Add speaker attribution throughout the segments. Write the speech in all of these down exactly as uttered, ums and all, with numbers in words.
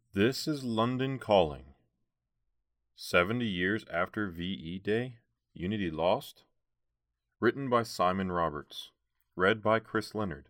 Speaker 1: This is London Calling. seventy years after V E Day, Unity Lost? Written by Simon Roberts. Read by Chris Leonard.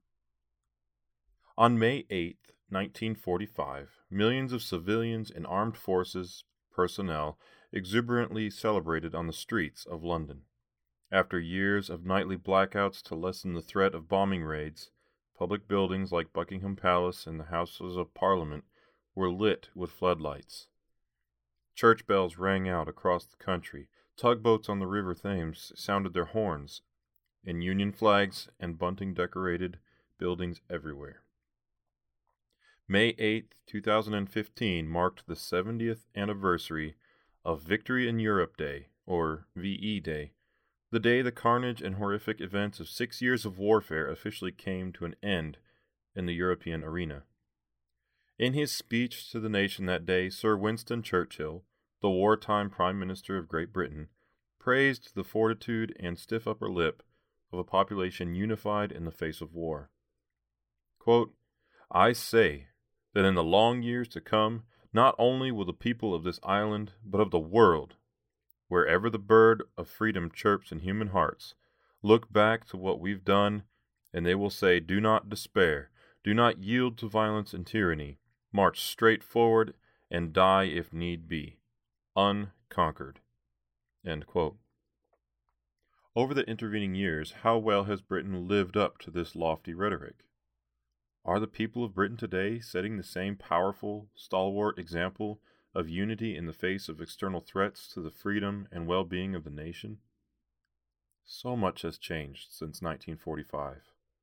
Speaker 1: On May eighth, nineteen forty-five, millions of civilians and armed forces personnel exuberantly celebrated on the streets of London. After years of nightly blackouts to lessen the threat of bombing raids, public buildings like Buckingham Palace and the Houses of Parliament were lit with floodlights. Church bells rang out across the country, tugboats on the River Thames sounded their horns, and Union flags and bunting-decorated buildings everywhere. May eighth, two thousand fifteen marked the seventieth anniversary of Victory in Europe Day, or V E Day, the day the carnage and horrific events of six years of warfare officially came to an end in the European arena. In his speech to the nation that day, Sir Winston Churchill, the wartime Prime Minister of Great Britain, praised the fortitude and stiff upper lip of a population unified in the face of war. Quote, "I say that in the long years to come, not only will the people of this island, but of the world, wherever the bird of freedom chirps in human hearts, look back to what we've done, and they will say, do not despair, do not yield to violence and tyranny, march straight forward, and die if need be, unconquered." End quote. Over the intervening years, how well has Britain lived up to this lofty rhetoric? Are the people of Britain today setting the same powerful, stalwart example of unity in the face of external threats to the freedom and well-being of the nation? So much has changed since nineteen forty-five.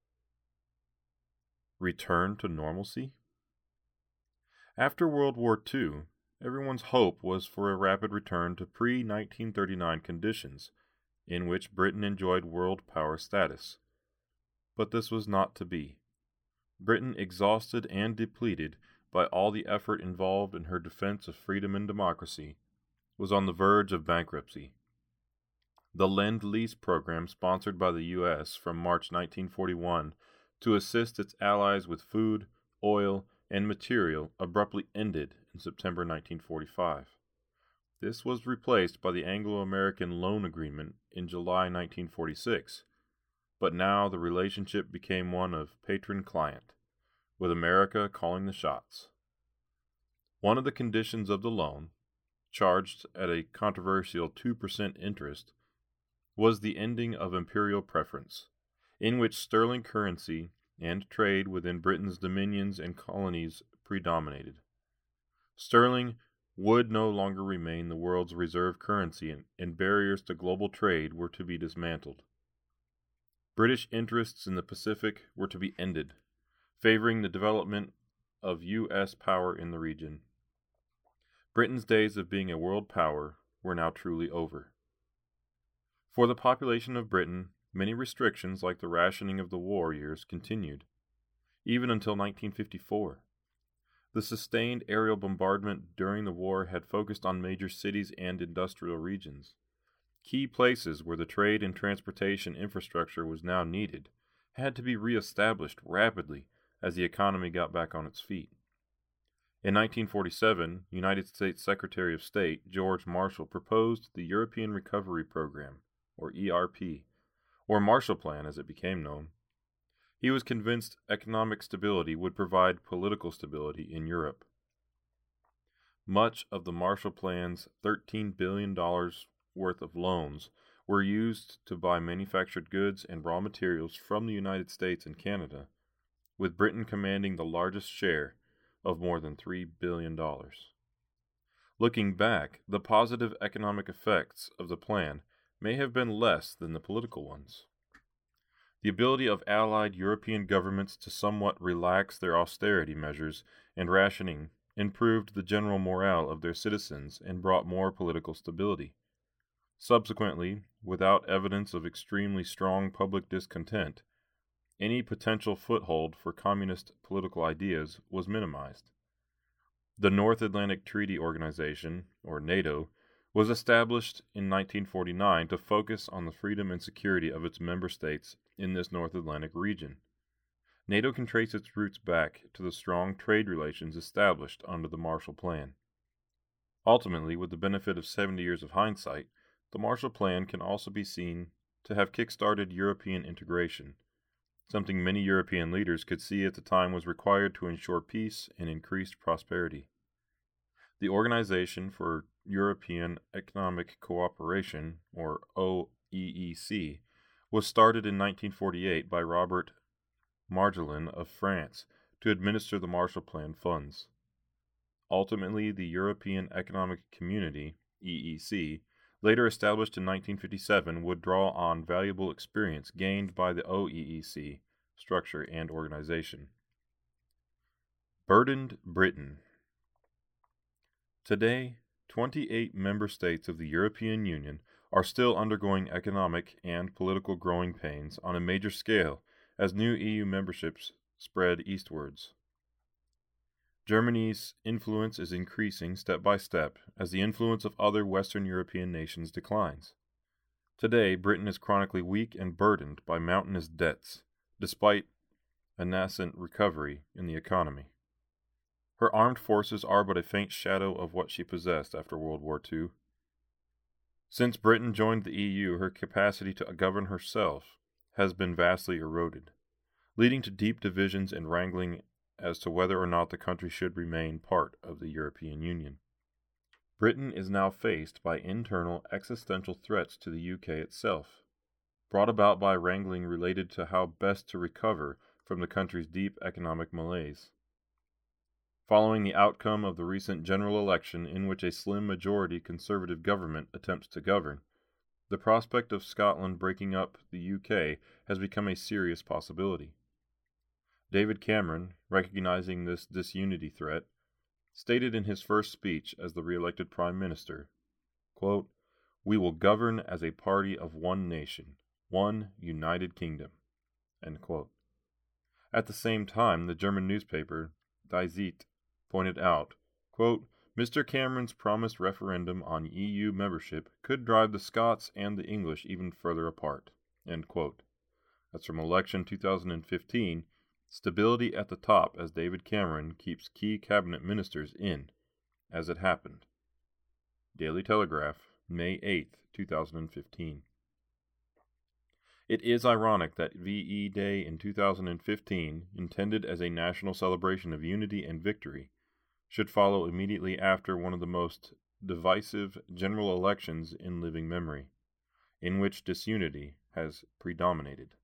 Speaker 1: Return to normalcy? After World War Two, everyone's hope was for a rapid return to pre nineteen thirty-nine conditions, in which Britain enjoyed world power status. But this was not to be. Britain, exhausted and depleted by all the effort involved in her defense of freedom and democracy, was on the verge of bankruptcy. The Lend-Lease program sponsored by the U S from March nineteen forty-one to assist its allies with food, oil, and material abruptly ended in September nineteen forty-five. This was replaced by the Anglo-American Loan Agreement in July nineteen forty-six, but now the relationship became one of patron-client, with America calling the shots. One of the conditions of the loan, charged at a controversial two percent interest, was the ending of imperial preference, in which sterling currency and trade within Britain's dominions and colonies predominated. Sterling would no longer remain the world's reserve currency, and, and barriers to global trade were to be dismantled. British interests in the Pacific were to be ended, favoring the development of U S power in the region. Britain's days of being a world power were now truly over. For the population of Britain, many restrictions like the rationing of the war years continued, even until nineteen fifty-four. The sustained aerial bombardment during the war had focused on major cities and industrial regions. Key places where the trade and transportation infrastructure was now needed had to be reestablished rapidly as the economy got back on its feet. In nineteen forty-seven, United States Secretary of State George Marshall proposed the European Recovery Program, or E R P, or Marshall Plan as it became known. He was convinced economic stability would provide political stability in Europe. Much of the Marshall Plan's thirteen billion dollars worth of loans were used to buy manufactured goods and raw materials from the United States and Canada, with Britain commanding the largest share of more than three billion dollars. Looking back, the positive economic effects of the plan may have been less than the political ones. The ability of allied European governments to somewhat relax their austerity measures and rationing improved the general morale of their citizens and brought more political stability. Subsequently, without evidence of extremely strong public discontent, any potential foothold for communist political ideas was minimized. The North Atlantic Treaty Organization, or NATO, was established in nineteen forty-nine to focus on the freedom and security of its member states in this North Atlantic region. NATO can trace its roots back to the strong trade relations established under the Marshall Plan. Ultimately, with the benefit of seventy years of hindsight, the Marshall Plan can also be seen to have kick-started European integration, something many European leaders could see at the time was required to ensure peace and increased prosperity. The Organization for European Economic Cooperation, or O E E C, was started in nineteen forty-eight by Robert Marjolin of France to administer the Marshall Plan funds. Ultimately, the European Economic Community, E E C, later established in nineteen fifty-seven, would draw on valuable experience gained by the O E E C structure and organization. Burdened Britain. Today, twenty-eight member states of the European Union are still undergoing economic and political growing pains on a major scale as new E U memberships spread eastwards. Germany's influence is increasing step by step as the influence of other Western European nations declines. Today, Britain is chronically weak and burdened by mountainous debts, despite a nascent recovery in the economy. Her armed forces are but a faint shadow of what she possessed after World War Two. Since Britain joined the E U, her capacity to govern herself has been vastly eroded, leading to deep divisions and wrangling as to whether or not the country should remain part of the European Union. Britain is now faced by internal existential threats to the U K itself, brought about by wrangling related to how best to recover from the country's deep economic malaise. Following the outcome of the recent general election in which a slim majority Conservative government attempts to govern, the prospect of Scotland breaking up the U K has become a serious possibility. David Cameron, recognizing this disunity threat, stated in his first speech as the re-elected Prime Minister, quote, "We will govern as a party of one nation, one United Kingdom." End quote. At the same time, the German newspaper Die Zeit pointed out, quote, "Mister Cameron's promised referendum on E U membership could drive the Scots and the English even further apart." End quote. That's from election two thousand fifteen, stability at the top as David Cameron keeps key cabinet ministers in, as it happened. Daily Telegraph, May eighth, two thousand fifteen. It is ironic that V E Day in two thousand fifteen, intended as a national celebration of unity and victory, should follow immediately after one of the most divisive general elections in living memory, in which disunity has predominated.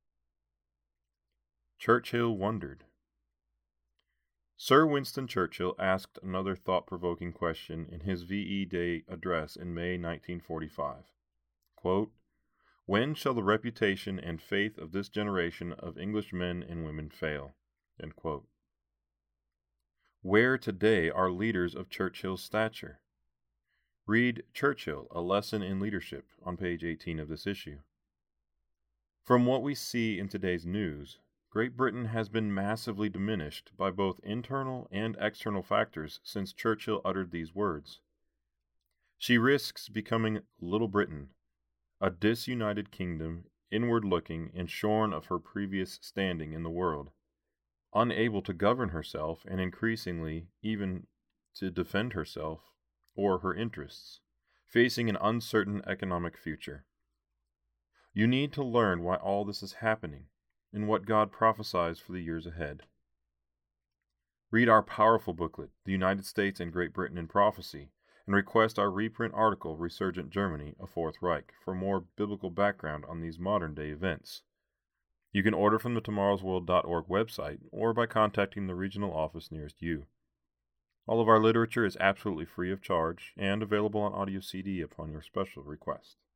Speaker 1: Churchill wondered. Sir Winston Churchill asked another thought-provoking question in his V E Day address in May nineteen forty-five. Quote, "When shall the reputation and faith of this generation of English men and women fail?" End quote. Where today are leaders of Churchill's stature? Read Churchill, A Lesson in Leadership on page eighteen of this issue. From what we see in today's news, Great Britain has been massively diminished by both internal and external factors since Churchill uttered these words. She risks becoming Little Britain, a disunited kingdom, inward-looking and shorn of her previous standing in the world, unable to govern herself and increasingly even to defend herself or her interests, facing an uncertain economic future. You need to learn why all this is happening and what God prophesies for the years ahead. Read our powerful booklet, The United States and Great Britain in Prophecy, and request our reprint article, Resurgent Germany, A Fourth Reich, for more biblical background on these modern-day events. You can order from the tomorrows world dot org website or by contacting the regional office nearest you. All of our literature is absolutely free of charge and available on audio C D upon your special request.